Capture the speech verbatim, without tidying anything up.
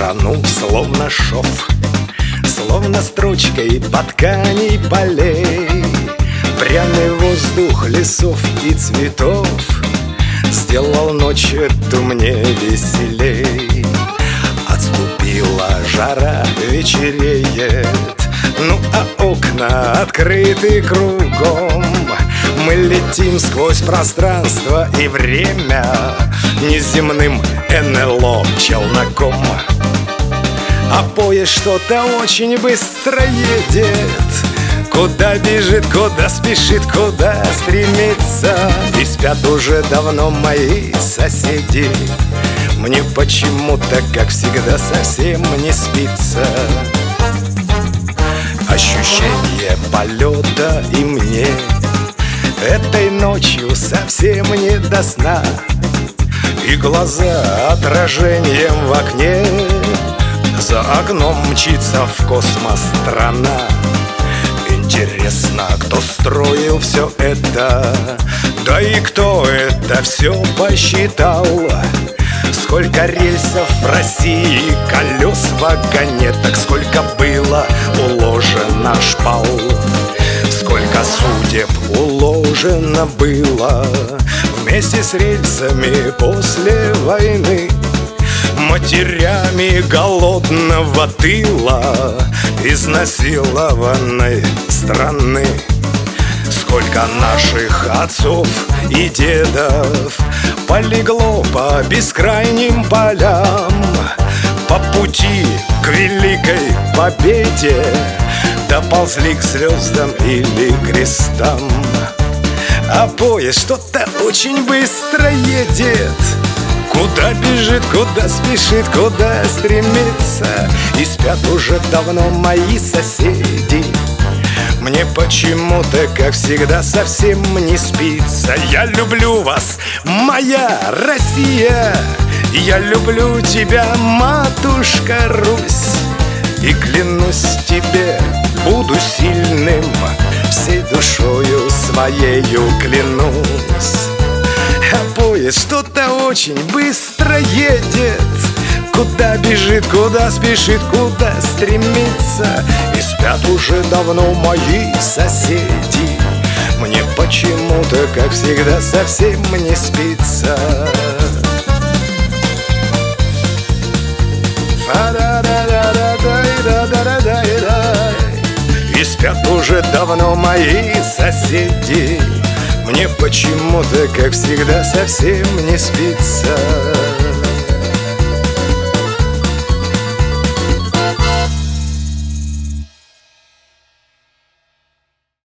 страну, словно шов, словно строчкой по ткани полей. Пряный воздух лесов и цветов сделал ночь эту мне веселей. Отступила жара, вечереет, ну а окна открыты кругом. Мы летим сквозь пространство и время неземным эн эл о челноком. А поезд что-то очень быстро едет, куда бежит, куда спешит, куда стремится. И спят уже давно мои соседи. Мне почему-то, как всегда, совсем не спится. Ощущение полета и мне этой ночью совсем не до сна. И глаза отражением в окне, за окном мчится в космос страна. Интересно, кто строил все это, да и кто это все посчитал? Сколько рельсов в России, колес вагонеток, сколько было уложено шпал, сколько судеб уложено было вместе с рельсами после войны, матерями голодного тыла изнасилованной страны. Сколько наших отцов и дедов полегло по бескрайним полям по пути к великой победе, доползли к звездам или крестам. А поезд что-то очень быстро едет, куда бежит, куда спешит, куда стремится. И спят уже давно мои соседи. Мне почему-то, как всегда, совсем не спится. Я люблю вас, моя Россия, я люблю тебя, матушка Русь. И клянусь тебе, буду сильным, всей душою своею клянусь. А поезд что-то очень быстро едет, куда бежит, куда спешит, куда стремится. И спят уже давно мои соседи. Мне почему-то, как всегда, совсем не спится. И спят уже давно мои соседи. Мне почему-то, как всегда, совсем не спится.